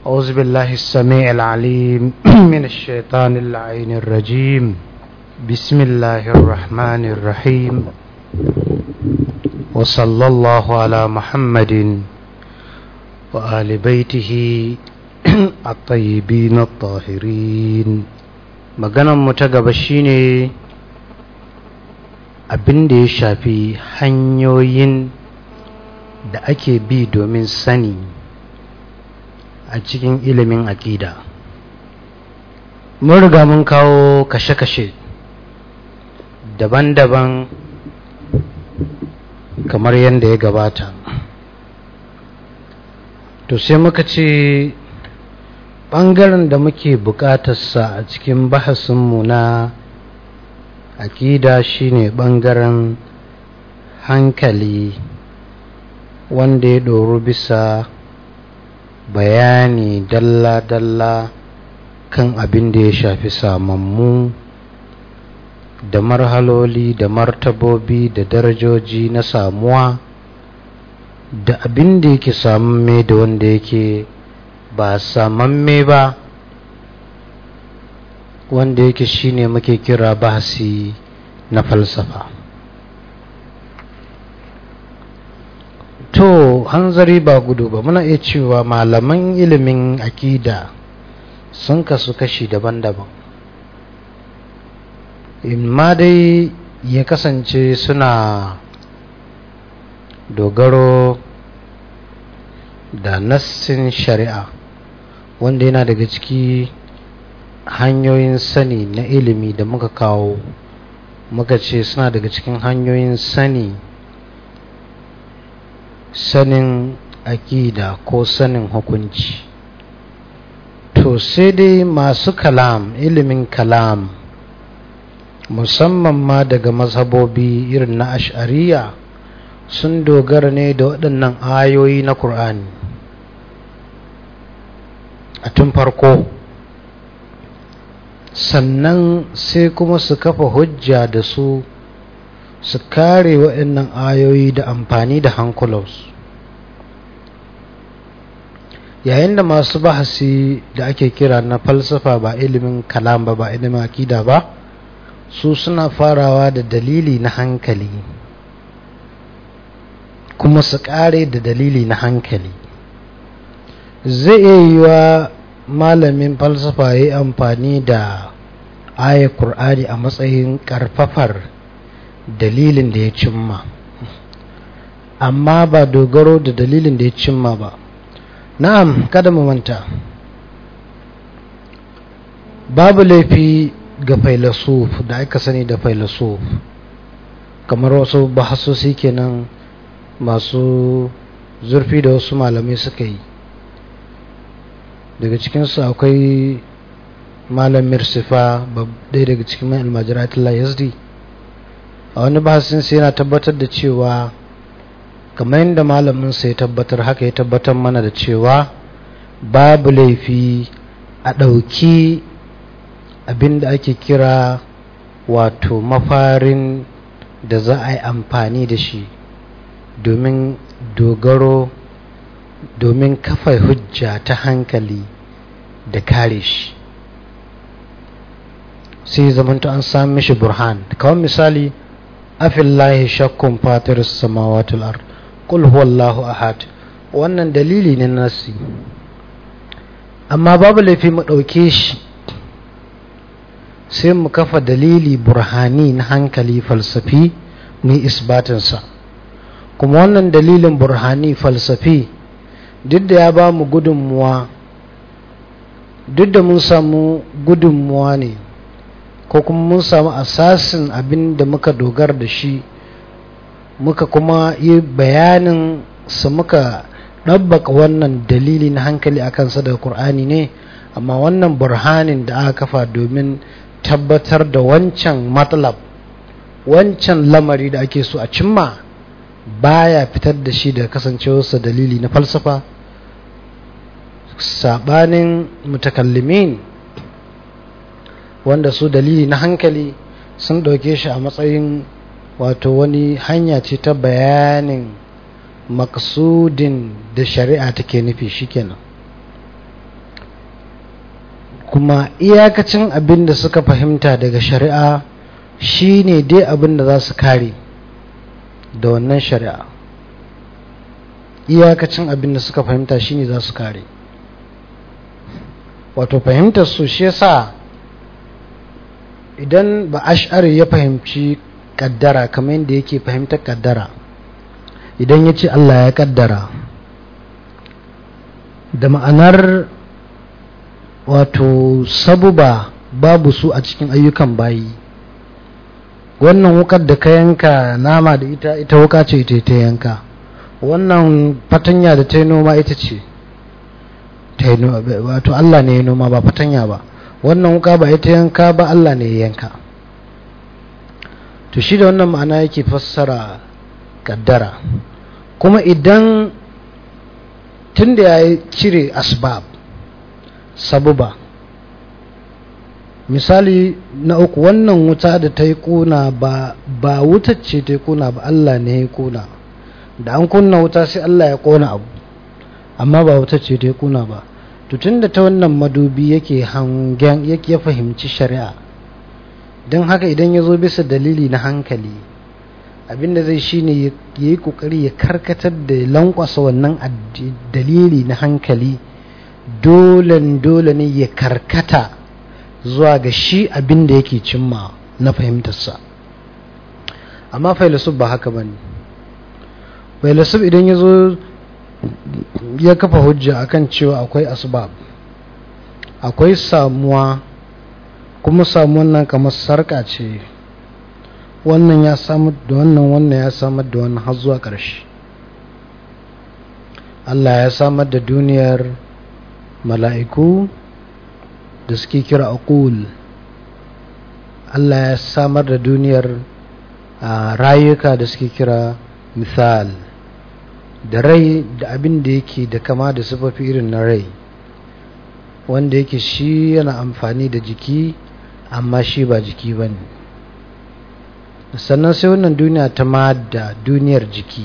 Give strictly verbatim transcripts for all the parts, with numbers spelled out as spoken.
أعوذ بالله السميع العليم من الشيطان اللعين الرجيم بسم الله الرحمن الرحيم وصلى الله على محمد وآل بيته الطيبين الطاهرين. maganan mu ta gaba shine abin da ya shafi hanyoyin da ake bi domin sani a cikin ilimin aƙida. Mun riga mun kawo kashe-kashe daban-daban kamar yadda ya gabata. To sai muka ce ɓangaren da muke buƙatarsa a cikin bahasinmu na aƙida shine ɓangaren hankali wanda ya ɗoru bisa bayani dalla-dalla kan abin da ya shafi samammu da marhaloli da martabobi da darajoji na samuwa da abin da yake samamme da wanda yake ba samamme ba, wanda yake shine muke kira bahasi na falsafa. To hanzari ba gudu ba, muna iya cewa malaman ilimin akida sun kasu kashi daban-daban. Imma dai ya kasance suna dogaro da nassin shari'a, wanda yana daga ciki hanyoyin sani na ilimi da muka kawo, muka ce suna daga cikin hanyoyin sani sanin aƙida ko sanin hukunci. To sai dai masu kalam, ilimin kalam, musamman ma daga mazhabobi irin na ash'ariya, sun dogara ne da waɗannan ayoyi na Qur'ani a tun farko, sannan sai kuma su kafa hujja da su su kare waɗannan ayoyi da amfani da hankulansu. Yayin da masu bahasi da ake kira na falsafa, ba ilimin kalam ba, ba ilimin akida ba, su suna farawa da dalili na hankali kuma su kare da dalili na hankali. Zai iya yiwa malamin falsafa ya yi amfani da ayar Qur'ani a matsayin karfafar dalilin da ya cimma, amma ba dogaro da dalilin da ya cimma ba. Na'am, kada mu manta, babu laifi ga failasuf da aka sani da failasuf, kamar wasu bahasosi kenan masu zurfi da wasu malamai suka yi. Daga cikinsu akwai malam Mirsifa, ɗaya daga cikin mai almajiratullah yazdi. A wani bahasin sai yana tabbatar da cewa kamar yadda malamin sai ya tabbatar, haka ya tabbatar mana da cewa babu laifi a ɗauki abin da ake kira wato mafarin da za a yi amfani da shi domin dogaro, domin kafa hujja ta hankali da kare shi, sai zamanta an sami mishi burhan. Kawai misali, afillahi shakkun fatiris samawati wal ard qul huwallahu ahad, wannan dalili ne nasi, amma babu laifi mu ɗauke shi sai mu kafa dalili burhani na hankali falsafi mu yi isbatinsa. Kuma wannan dalilin burhani falsafi, duk da ya ba mu gudunmuwa, duk da mun samu gudunmuwa ne ko kuma mun samu asasin abin da muka dogara da shi, muka kuma yi bayanin su, muka ɗabbaka wannan dalili na hankali a kansa daga Qur'ani ne, amma wannan burhanin da aka kafa domin tabbatar da wancan matlab, wancan lamari da ake so a cimma, baya fitar da shi daga kasancewarsa dalili na falsafa. Sabanin mutakallimin wanda su dalili na hankali sun ɗauke shi a matsayin wato wani hanya ce ta bayanin maksudin da shari'a take nufi, shikenan. kuma iyakacin abin da suka fahimta daga shari'a shine dai abin da za su kare da wannan shari'a. Iyakacin abin da suka fahimta shine za su kare, wato fahimtar su. Shi yasa idan ba ash'ari ya fahimci kaddara kamar yadda yake fahimtar kaddara, idan ya ce Allah ya kaddara da ma'anar wato sabuba babu su a cikin ayyukan bayi, wannan wukar da ka yanka nama da ita ita wuka ce ita ta yanka, wannan fatanya da ta yi noma ita ce ta yi noma, wato Allah ne ya noma ba fatanya ba, wannan wuka ba ita yanka ba Allah ne ya yanka. To shi da wannan ma'ana yake fassara kaddara. Kuma idan tunda ya cire asbab sabuba, misali na uku, wannan wuta da ta yi kuna ba ba wutar ce ta yi kuna ba Allah ne ya kuna, da an kunna wuta sai Allah ya kona abu, amma ba wutar ce ta yi kuna ba. To tunda ta wannan madubi yake hangen yake ya fahimci shari'a, don haka idan ya zo bisa dalili na hankali, abinda zai shine ya yi kokari ya karkatar da lankwasa wannan dalili na hankali, dole dole ne ya karkata zuwa ga shi abinda yake cimma na fahimtarsa. Amma failasuf ba haka bane. Failasuf idan ya zo ya kafa hujja akan cewa akwai asbab, akwai samuwa, kuma samuwan nan kamar sarka ce, wannan ya samar da wannan, wannan ya samar da wannan har zuwa ƙarshe. Allah ya samar da duniyar mala'iku da suke kira aqul, Allah ya samar da duniyar rayuka da suke kira misal, da rai da abin da yake da kama da sifafi irin na rai, wanda yake shi yana amfani da jiki amma shi ba jiki ba ne. Sannan sai wannan duniya ta madda, duniyar jiki.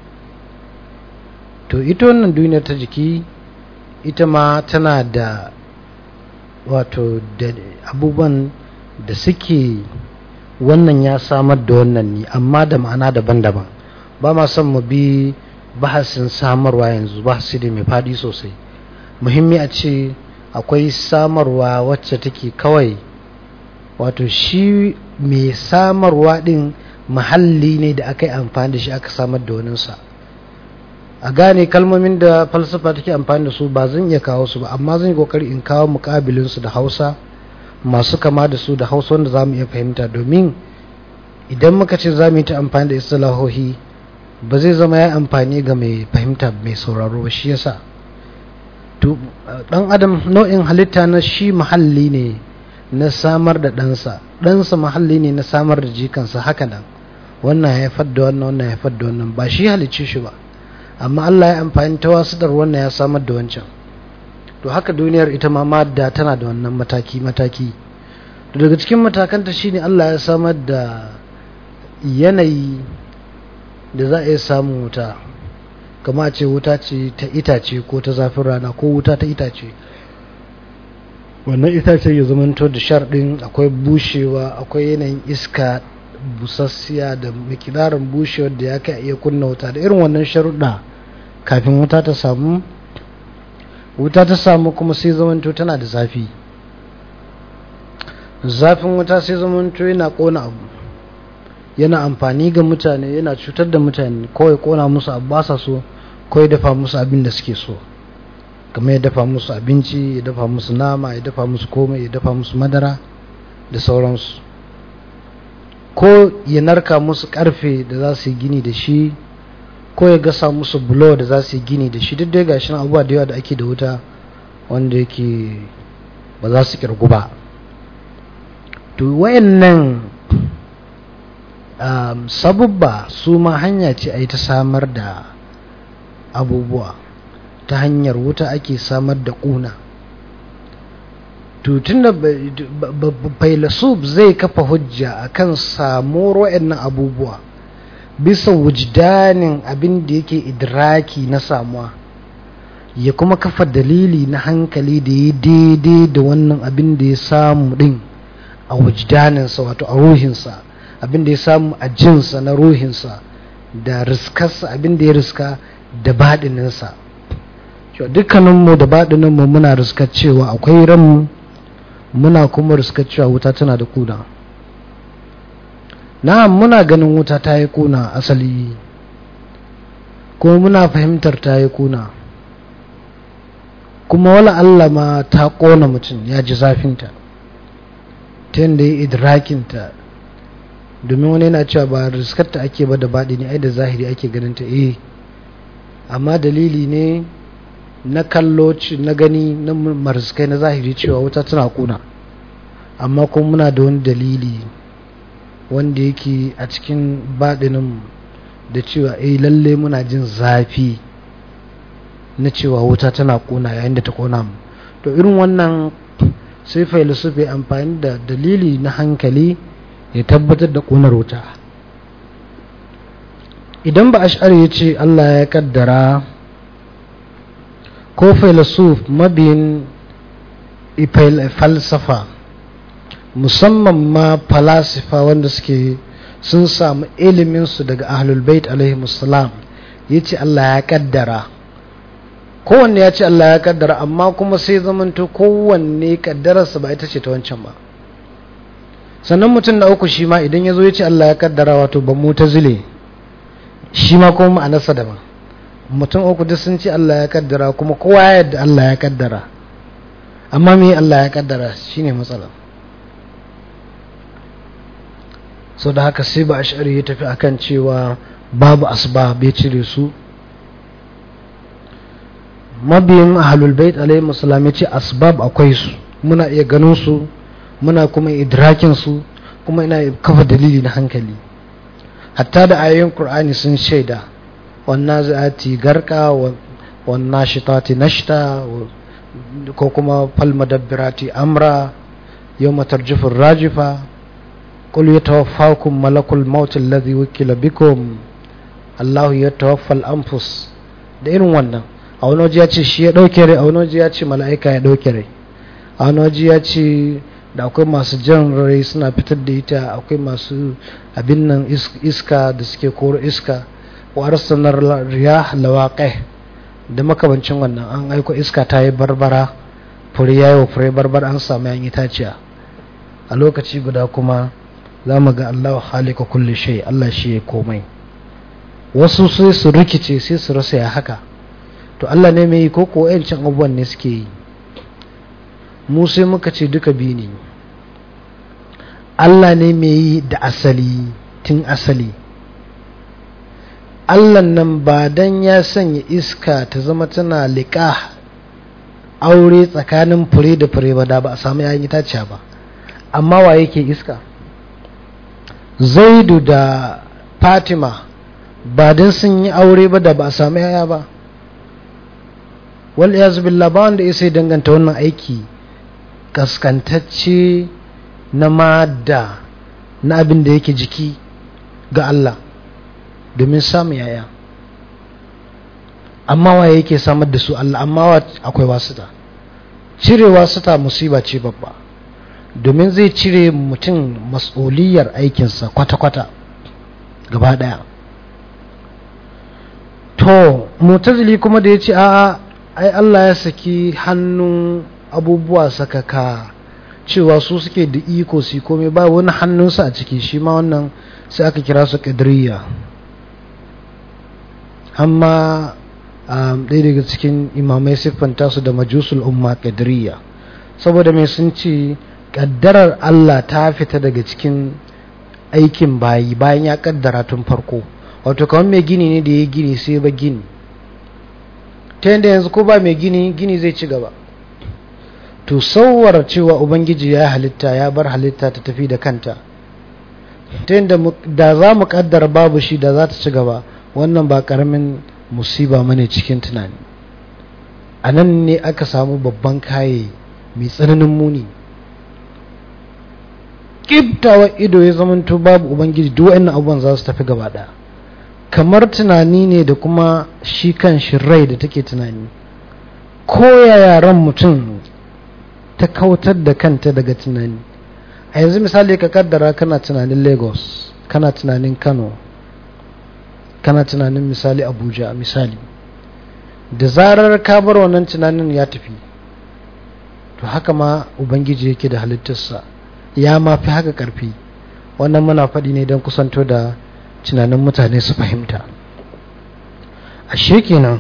To ita wannan duniyar ta jiki ita ma tana da wato da abubuwan da suke, wannan ya samar da wannan ne amma da ma'ana daban-daban. Ba ma son mu bi bahasin samarwa yanzu, bahasi da mai faɗi sosai. Muhimmi a ce akwai samarwa wacce take kawai, wato shi mai samarwa din mahalli ne da aka yi amfani da shi aka samar da waninsa. A gane kalmomin da falsafa take amfani da su ba zan iya kawo su ba, amma zan yi kokari in kawo mukabilinsu da Hausa masu kama da su da Hausa wanda za mu iya fahimta, domin idan muka ce za mu yi ta amfani da istilahohi ba zai zama ya amfani ga mai fahimta mai sauraro ba. Shi yasa to dan adam nau'in halitta na shi mahalli ne na samar da ɗansa, ɗansa mahalli ne na samar da jikansa. Haka nan wannan ya haifar da wannan, wannan ya haifar da wannan, ba shi halicce shi ba, amma Allah ya amfani ta wasitar wannan ya samar da wancan. To haka duniyar ita ma madda tana da wannan mataki mataki. To daga cikin matakanta shine Allah ya samar da yanayi da za a iya samun wuta, kama ce wuta ce ta itace ko ta zafin rana ko wuta ta itace. Wannan itace ya zamanto da sharɗin akwai bushewa, akwai yanayin iska busassiya da mikidarin bushewar da ya kai iya kunna wuta, da irin wannan sharuɗa kafin wuta ta samu. Wuta ta samu kuma sai zamanto tana da zafi, zafin wuta sai zamanto yana ƙona abu, yana amfani ga mutane, yana cutar da mutane, kawai kona musu abu ba sa so, kawai dafa musu abin da suke so, kamar ya dafa musu abinci, ya dafa musu nama, ya dafa musu komai, ya dafa musu madara da sauransu, ko ya narka musu karfe da za su yi gini da shi, ko ya gasa musu bulo da za su yi gini da shi. Duk dai gashi abubuwa da yawa da ake da wuta wanda yake ba za su kirgu ba. To wayannan Um, sabubba su ma hanya ce a yi ta samar da abubuwa. Ta hanyar wuta ake samar da ƙuna. Tutun da failasuf zai kafa hujja akan samuwar waɗannan abubuwa bisa wujdanin abin da yake idraki na samuwa, ya kuma kafa dalili na hankali da ya daidai da wannan abin da ya samu din a wujdaninsa, wato a ruhinsa, abin da ya samu a jinsa na ruhinsa, da riskarsa abin da ya riska da baɗininsa. Dukkaninmu da baɗininmu muna riskar cewa akwai ranmu, muna kuma riskar cewa wuta tana da kuna. Na'am, muna ganin wuta ta yi kuna asali, kuma muna fahimtar ta yi kuna, kuma wala Allah ma ta ƙona mutum, ya ji zafinta ta yadda ya idrakinta. Domin wani yana cewa ba riskarta ake ba da baɗi ne, ai da zahiri ake ganinta. eh amma dalili ne na kallo, na gani, na mariskai na zahiri cewa wuta tana kuna, amma kuma muna da wani dalili wanda yake a cikin baɗinin da cewa eh lalle muna jin zafi na cewa wuta tana kuna yayin da ta kona mu. To irin wannan sai filosofi amfani da dalili na hankali ya tabbatar da kunar wuta. Idan ba ash'ari ya ce Allah ya kaddara, ko filosof mabiyin falsafa, musamman ma falasifa wanda suke sun samu iliminsu daga ahlul bait alaihimussalam, ya ce Allah ya kaddara, kowanne ya ce Allah ya kaddara, amma kuma sai zamanto kowanne kaddararsa ba ita ce ta wancan ba. Sannan mutum na uku shi ma idan ya zo ya ce Allah ya kaddara, wato ba mutazile, shi ma kuma ma'anarsa daban. Mutum uku duk sun ce Allah ya kaddara, kuma kowa ya yadda Allah ya kaddara, amma me Allah ya kaddara shine matsala. So da haka sai ba ash'ari ya tafi akan cewa babu asbab, ya cire su. Mabiyin ahlul bait alaihi wasallam ya ce asbab akwai su, muna iya ganin su, muna kuma idrakin su, kuma ina kafa dalili na hankali. Hatta da ayoyin Qur'ani sun shaida, wan nazi'ati garqa wan nashitati nashta, ko kuma fal madabbirati amra yawma tarjufu rajifa, qul yatawaffakum malakul maut alladhi wukila bikum Allahu yatawaffal anfus. Da irin wannan a wani waje ya ce shi ya dauke rai, a wani waje ya ce mala'ika ya dauke rai, a wani waje ya ce da akwai masu jan rai suna fitar da ita, akwai masu abin nan iska da suke koro iska, wa arsalar riyah lawaqih, da makamancin wannan. An aiko iska ta yi barbara, fure yayi wa fure barbara, an samu yan itaciya. A lokaci guda kuma za mu ga Allahu khaliqu kulli shay, Allah shi ya komai. Wasu sai su rikice, sai su rasa ya haka, to Allah ne mai yi ko ko ƴancin abubuwan ne suke yi? Mu sai muka ce duka biyu ne. Allah ne mai yi da asali, tun asali. Allah nan ba dan ya sanya iska ta zama tana liƙa aure tsakanin fure da fure ba, da ba a samu yayin itaciya ba. Amma wa yake iska? Zaidu da Fatima ba dan sun yi aure ba, da ba a samu yaya ba. Wal iyaz billah, ba wanda ya sai danganta wannan aiki kaskantacce na madda na abin da yake jiki ga Allah domin samun yaya. Amma waye yake samar da su? Allah. Amma akwai wasuta. Cire wasuta musiba ce babba, domin zai cire mutum mas'uliyar aikinsa kwata-kwata gaba daya. To mutazili kuma da ya ce a'a, ai Allah ya saki hannun abubuwa sakaka, cewa su suke da iko su komai, ba wani hannunsa a ciki, shi ma wannan sai aka kira su qadariyya. Amma ɗaya daga cikin imamai siffanta su da majusul umma qadariyya, saboda mai sun ce kaddarar Allah ta fita daga cikin aikin bayi bayan ya kaddara tun farko. Wato kawai mai gini ne da ya gini sai ba gini, ta yadda yanzu ko ba mai gini, gini zai ci gaba. To sauwar cewa Ubangiji ya halitta, ya bar halitta ta tafi da kanta, ta yadda da za mu kaddara babu shi da za ta ci gaba, wannan ba karamin musiba mane cikin tunani. A nan ne aka samu babban kaye mai tsananin muni. Ƙibtawa ido ya zamanto babu Ubangiji, duk wa'annan abubuwan za su tafi gaba ɗaya. Kamar tunani ne da kuma shi kan shi rai da take tunani. koya yaran mutum ta kautar da kanta daga tunani. A yanzu misali ka kaddara kana tunanin Lagos, kana tunanin Kano, kana tunanin misali Abuja misali, da zarar ka bar wannan tunanin ya tafi. To haka ma Ubangiji yake da halittarsa, ya ma fi haka ƙarfi. Wannan muna faɗi ne don kusanto da tunanin mutane su fahimta. Ashe kenan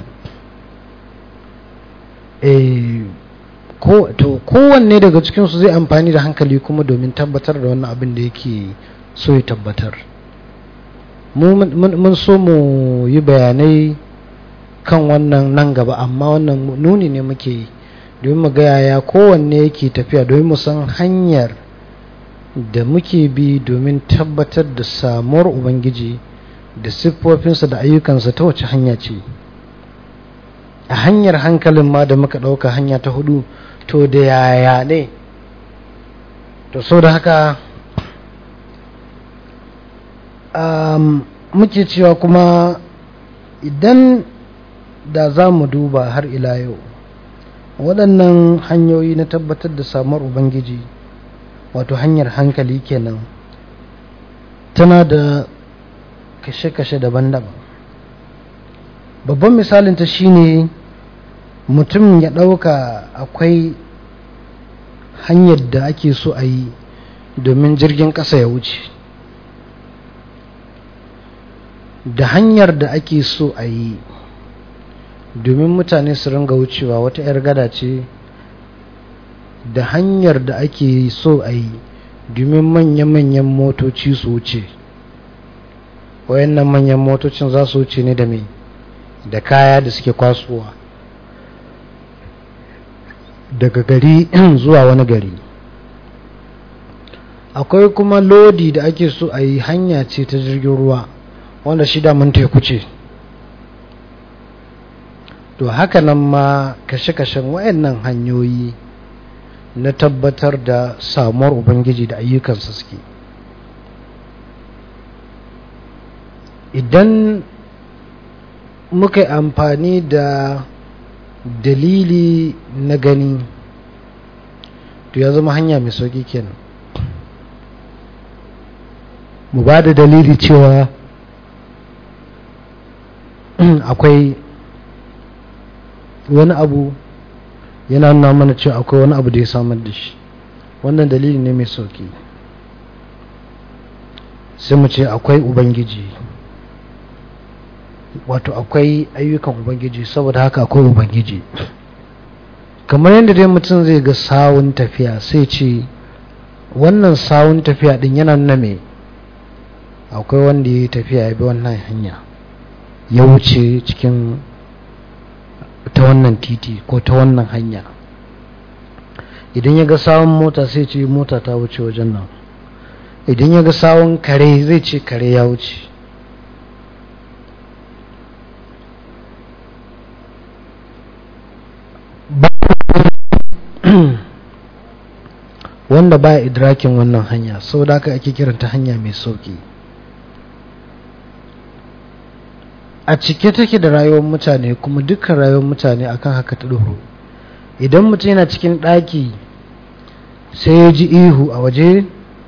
eh ko to kowanne daga cikin su zai amfani da hankali kuma domin tabbatar da wannan abin da yake so ya tabbatar. mu mun so mu yi bayanai kan wannan nan gaba, amma wannan nuni ne muke yi domin mu ga yaya kowanne yake tafiya, domin mu san hanyar da muke bi domin tabbatar da samuwar Ubangiji da siffofinsa da ayyukansa ta wace hanya ce. A hanyar hankalin ma da muka ɗauka hanya ta hudu, to da yaya ne. To so da haka um, muke cewa kuma idan da za mu duba har ila yau waɗannan hanyoyi na tabbatar da samuwar Ubangiji, wato hanyar hankali kenan, tana da kashe-kashe daban-daban. Babban misalinta shine mutum ya ɗauka akwai hanyar da ake so a yi domin jirgin ƙasa ya wuce, da hanyar da ake so a yi domin mutane su ringa wucewa, wata 'yar gada ce, da hanyar da ake so a yi domin manya-manyan motoci su wuce. Wayannan manyan motocin za su wuce ne da mai da kaya da suke kwasuwa daga gari zuwa wani gari. Akwai kuma lodi da ake so a yi, hanya ce ta jirgin ruwa wanda shida mun teku ce. To haka nan ma kashe-kashen wayannan hanyoyi na tabbatar da samuwar Ubangiji da ayyukansa suke. Idan muka yi amfani da dalili na gani, to ya zama hanya mai sauki kenan. Mu ba da dalili cewa akwai wani abu, yana nuna mana cewa akwai wani abu da ya samar da shi. Wannan dalili ne mai sauki. Sai mu ce akwai Ubangiji, wato akwai ayyukan Ubangiji, saboda haka akwai Ubangiji. Kamar yadda dai mutum zai ga sawun tafiya, sai ce wannan sawun tafiya din yana nuna me, akwai wanda ya yi tafiya ya bi wannan hanya, ya wuce cikin ta wannan titi ko ta wannan hanya. Idan ya ga sawun mota sai ce mota ta wuce wajen nan. Idan ya ga sawun kare zai ce kare ya wuce. Wanda ba idrakin wannan hanya, saboda haka ake kiranta hanya mai sauki. A cike take da rayuwar mutane, kuma dukkan rayuwar mutane akan haka ta doro. Idan mutum yana cikin ɗaki sai ya ji ihu a waje,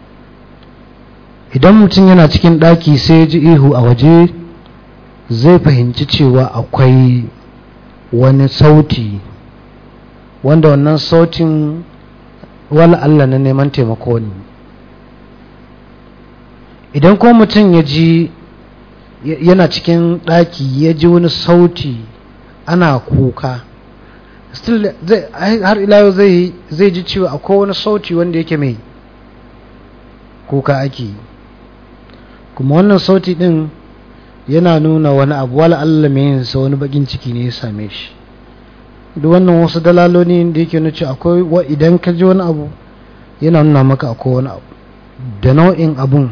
idan mutum yana cikin ɗaki sai ya ji ihu a waje, zai fahimci cewa akwai wani sauti, wanda wannan sautin wala Allah na neman taimako ne. Idan ko mutum ya ji yana cikin ɗaki ya ji wani sauti ana kuka, still har ila yau zai zai ji cewa akwai wani sauti wanda yake mai kuka ake. Kuma wannan sauti din yana nuna wani abu, wala Allah mai yin sa wani bakin ciki ne ya same shi. Duk wannan wasu dalaloli da yake nuna cewa akwai wa, idan ka ji wani abu yana nuna maka akwai wani abu da nau'in abun.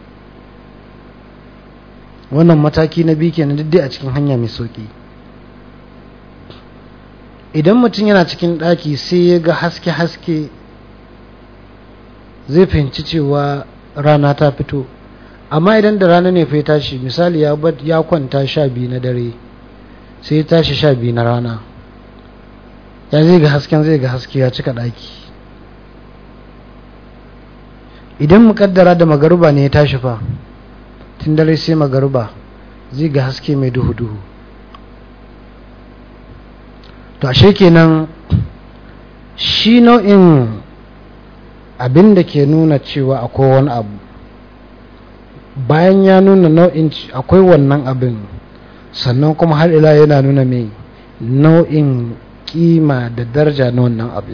Wannan mataki na biyu kenan, duk dai a cikin hanya mai sauki. Idan mutum yana cikin ɗaki sai ya ga haske-haske, zai fahimci cewa rana ta fito. Amma idan da rana ne fa ya tashi, misali ya ya kwanta sha biyu na dare sai ya tashi sha biyu na rana, ya zai ga hasken zai ga haske ya cika ɗaki. Idan muƙaddara da magaruba ne ya tashi fa tun dare sai magaruba zai ga haske mai duhu-duhu. To ashe kenan shi nau'in abin da ke nuna cewa akwai wani abu, bayan ya nuna nau'in akwai wannan abin, sannan kuma har ila yana nuna mai nau'in kima da daraja na wannan abin.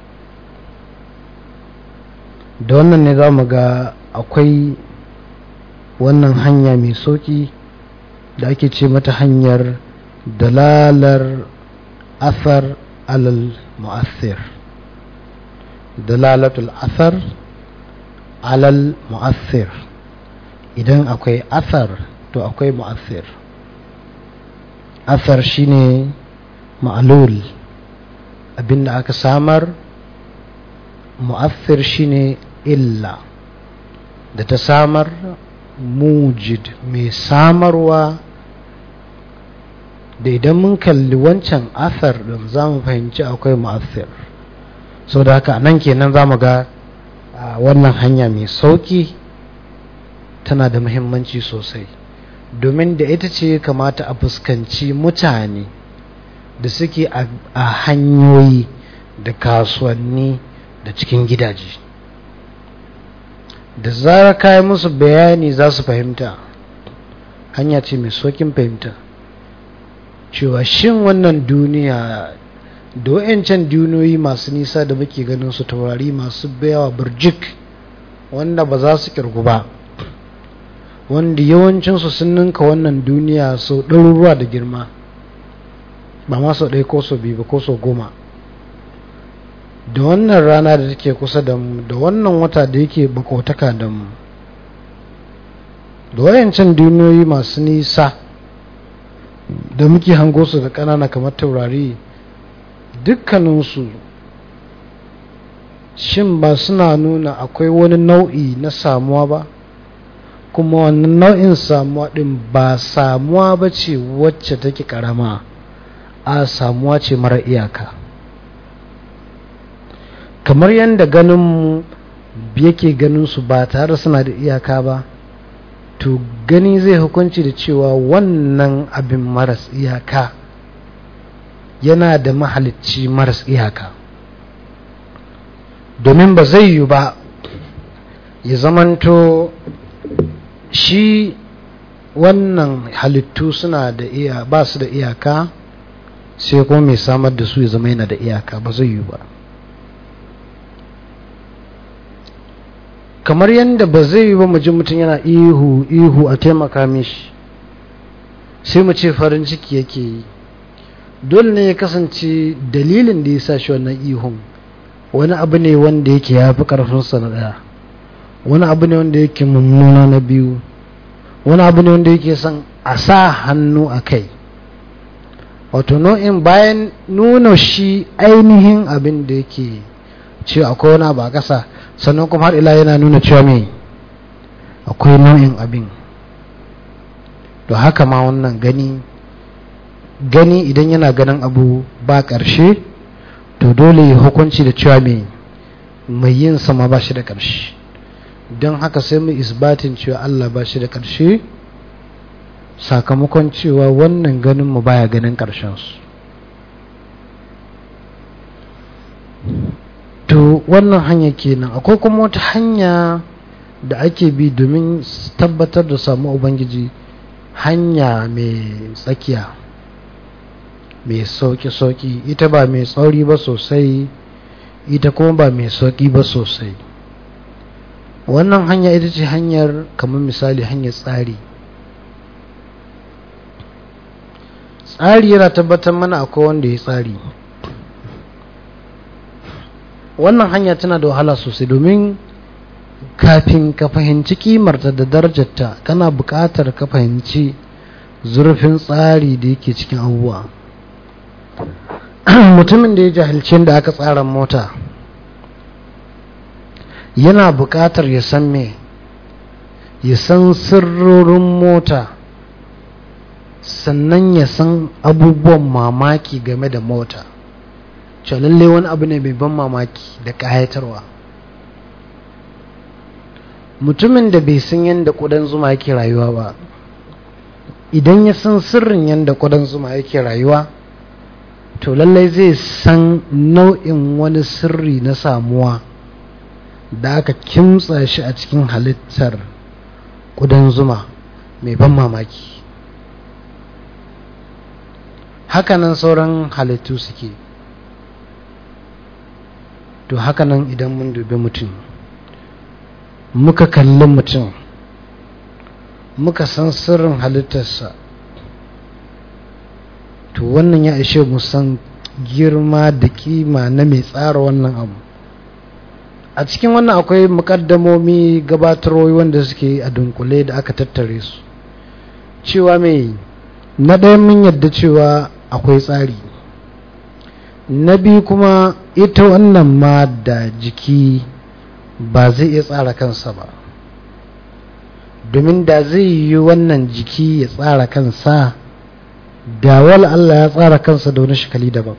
Da wannan ne za mu ga akwai wannan hanya mai sauki da ake ce mata hanyar dalalar athar alal mu'athir. Dalalatul athar alal mu'athir. Idan akwai athar to akwai mu'athir. Athar shine ma'lul, abinda aka samar. Mu'athir shine illa da ta samar, mujid mai samarwa. Da idan mun kalli wancan athar din za mu fahimci akwai mu'athir. So da haka nan kenan za mu ga wannan hanya mai sauki tana da muhimmanci sosai, domin da ita ce kamata a fuskanci mutane da suke a hanyoyi da kasuwanni da cikin gidaje. Da zarar kai musu bayani za su fahimta. Hanya ce mai saukin fahimta cewa shin wannan duniya da wayancan duniyoyi masu nisa da muke ganin su, taurari masu bayawa burjik wanda ba za su kirgu ba, wanda yawancinsu sun ninka wannan duniya sau ɗaruruwa da girma, ba ma sau ɗaya ko sau biyu ba ko sau goma. Da wannan rana da take kusa da mu, da wannan wata da yake bakotaka da mu, da wayancan duniyoyi masu nisa da muke hango su da ƙanana kamar taurari, dukkaninsu shin ba suna nuna akwai wani nau'i na samuwa ba? Kuma wannan nau'in samuwa ɗin ba samuwa ba ce wacce take ƙarama, a samuwa ce mara iyaka. Kamar yadda ganinmu yake ganin su ba tare suna da iyaka ba, to gani zai hukunci da cewa wannan abin maras iyaka yana da mahalicci maras iyaka. Domin ba zai yi ba ya zamanto shi wannan halittu suna da iya ba su da iyaka sai kuma mai samar da su ya zama yana da iyaka, ba zai yi ba. Kamar yadda ba zai yi ba mu ji mutum yana ihu ihu a taimaka mishi sai mu ce farin ciki yake yi. Dole ne ya kasance dalilin da ya sa shi wannan ihun wani abu ne wanda yake ya fi ƙarfinsa na ɗaya, wani abu ne wanda yake mummuna na biyu, wani abu ne wanda yake son a sa hannu a kai. Wato nau'in bayan nuna shi ainihin abin da yake cewa akwai wani abu a ƙasa, sannan kuma har ila yana nuna cewa me akwai nau'in abin. To haka ma wannan gani gani idan yana ganin abu ba ƙarshe, to dole ya hukunci da cewa me mai yin sama ba shi da ƙarshe. Don haka sai mu isbatin cewa Allah ba shi da ƙarshe, sakamakon cewa wannan ganin mu baya ganin ƙarshen su. To wannan hanya kenan. Akwai kuma wata hanya da ake bi domin tabbatar da samu ubangiji, hanya mai tsakiya, mai sauki-sauki. Ita ba mai tsauri ba sosai, ita kuma ba mai sauki ba sosai. Wannan hanya ita ce hanyar, kamar misali hanyar tsari. Tsari yana tabbatar mana akwai wanda ya tsari. Wannan hanya tana da wahala sosai, domin kafin ka fahimci kimarta da darajarta kana buƙatar ka fahimci zurfin tsari da yake cikin abubuwa. Mutumin da ya jahilci da aka tsara mota yana buƙatar ya san me ya san sirrorin mota, sannan ya san abubuwan mamaki game da mota. cewa lalle wani abu ne mai ban mamaki da ƙayatarwa. Mutumin da bai san yadda ƙudan zuma yake rayuwa ba, idan ya san sirrin yadda ƙudan zuma yake rayuwa, to lallai zai san nau'in wani sirri na samuwa da aka kimtsa shi a cikin halittar ƙudan zuma mai ban mamaki. Hakanan sauran halittu suke. To hakanan idan mun dubi mutum, muka kalli mutum, muka san sirrin halittarsa, to wannan ya ishe mu san girma da kima na mai tsara wannan abu. A cikin wannan akwai mukaddamomi gabatarwoyi wanda suke a dunkule da aka tattare su, cewa mai na ɗaya mun yadda cewa akwai tsari, na biyu kuma ita wannan ma da jiki ba zai iya tsara kansa ba, domin da zai yi wannan jiki ya tsara kansa, da wala Allah ya tsara kansa da wani shikali daban.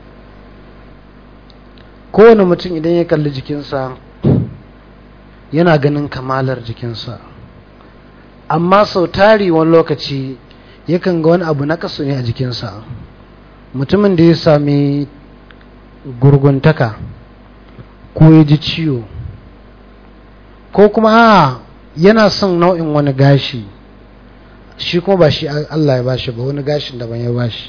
Kowane mutum idan ya kalli jikinsa yana ganin kamalar jikinsa, amma sau tari wani lokaci yakan ga wani abu na kaso ne a jikinsa. Mutumin da ya sami gurguntaka ko ya ji ciwo, ko kuma ha yana son nau'in wani gashi, shi kuma ba shi Allah ya bashi ba, wani gashin daban ya bashi.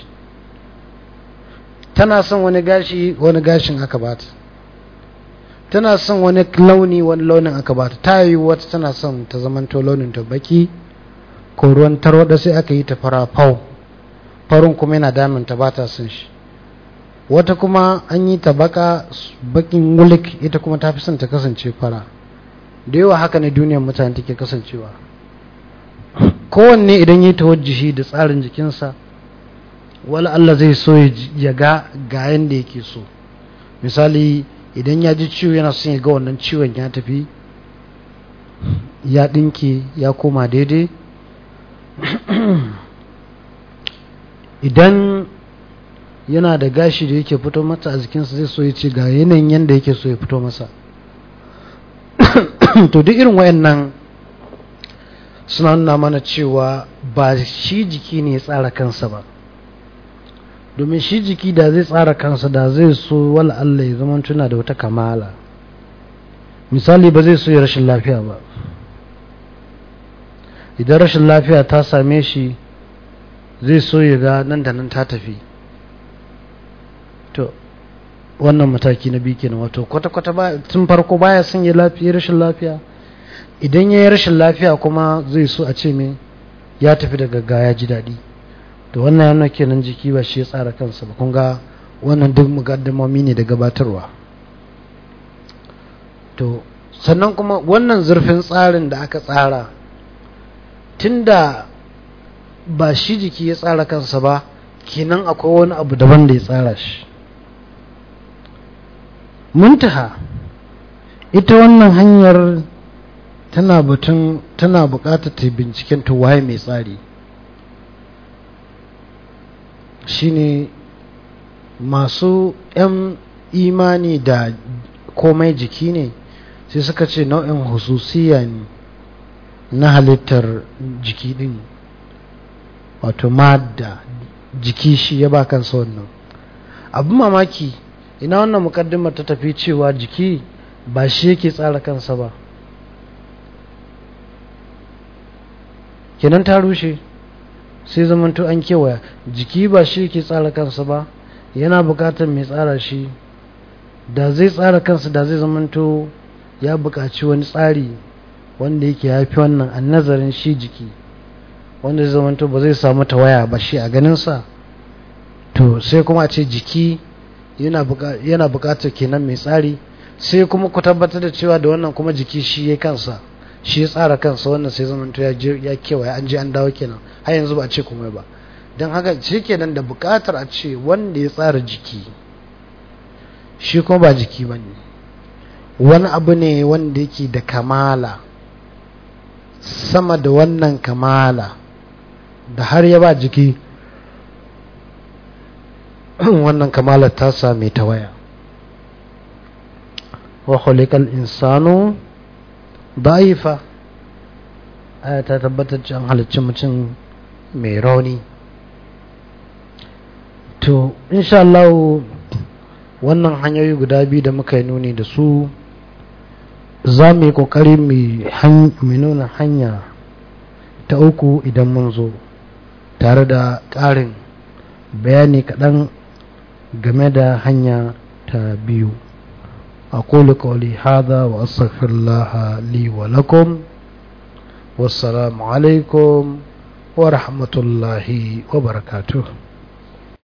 Tana son wani gashi, wani gashin aka bata. Tana son wani launi, wani launin aka bata. Ta yi wata tana son ta zamanto launin ta baki ko ruwan tarwada, sai aka yi ta fara fau, farin kuma yana damin ta bata son shi. Wata kuma an yi ta baka bakin wulik, ita kuma ta fi son ta kasance fara. Da yawa haka ne duniyar mutane take kasancewa. Kowanne idan yi tawajjuhi da tsarin jikinsa, wala Allah zai so ya ga ga yanda yake so. Misali, idan ya ji ciwo yana son ya ga wannan ciwon ya tafi, ya dinke, ya koma daidai. Idan yana da gashi da yake fito mata a jikinsa, zai so ya ce ga yanayin yanda yake so ya fito masa. To duk irin wayannan suna nuna mana cewa ba shi jiki ne ya tsara kansa ba, domin shi jiki da zai tsara kansa da zai so wala Allah ya zama tuna da wata kamala. Misali, ba zai so ya rashin lafiya ba. Idan rashin lafiya ta same shi, zai so ya ga nan da nan ta tafi. To wannan mataki na biyu kenan, wato kwata-kwata ba tun farko baya son ya lafiya rashin lafiya. Idan ya yi rashin lafiya kuma zai so a ce me ya tafi da gaggawa, ya ji daɗi. To wannan yana kenan jiki ba shi ya tsara kansa ba. Kun ga wannan duk mugaddamomi ne da gabatarwa. To sannan kuma wannan zurfin tsarin da aka tsara, tunda ba shi jiki ya tsara kansa ba, kenan akwai wani abu daban da ya tsara shi. Muntaha ita wannan hanyar tana batun tana buƙatar ta binciken ta waye mai tsari. Shine masu ‘yan imani da komai jiki ne, sai suka ce nau'in hususiya ne na halittar jiki din, wato madda jiki shi ya ba kansa wannan. Abin mamaki, ina wannan mukaddimar ta tafi cewa jiki ba shi yake tsara kansa ba, kenan ta rushe. Sai zamanto an kewaya, jiki ba shi yake tsara kansa ba, yana bukatar mai tsara shi. Da zai tsara kansa, da zai zamanto ya bukaci wani tsari wanda yake haifi wannan a nazarin shi jiki, wanda zai zamanto ba zai samu tawaya ba shi a ganinsa. To sai kuma a ce jiki yana bukatar kenan mai tsari, sai kuma ku tabbatar da cewa da wannan kuma jiki shi ya kansa, shi ya tsara kansa. Wannan sai zamanto ya kewaye, an je an dawo kenan, har yanzu ba a ce komai ba. Don haka shi kenan da bukatar a ce wanda ya tsara jiki shi kuma ba jiki ba ne, wani abu ne wanda yake da kamala sama da wannan kamala, da har ya ba jiki wannan kamalar tasa mai tawaya. wa khuliqal insanu da'ifa, aya ta tabbatar da an halicci mutum mai rauni. to insha Allah wannan hanyoyi guda biyu da muka yi nuni da su za mu yi kokari mu nuna hanya ta uku idan mun zo, tare da ƙarin bayani kaɗan game da hanya ta biyu. أقول قولي هذا وأستغفر الله لي ولكم والسلام عليكم ورحمة الله وبركاته.